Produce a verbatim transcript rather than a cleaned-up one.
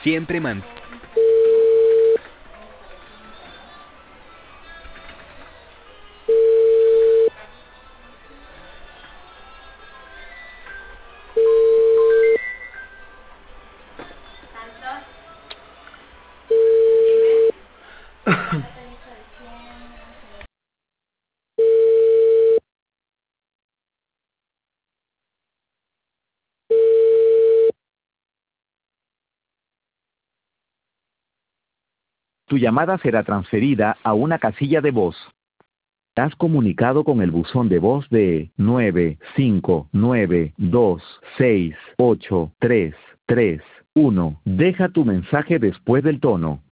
siempre man... Tu llamada será transferida a una casilla de voz. Has comunicado con el buzón de voz de nueve cinco nueve dos seis ocho tres tres uno. Deja tu mensaje después del tono.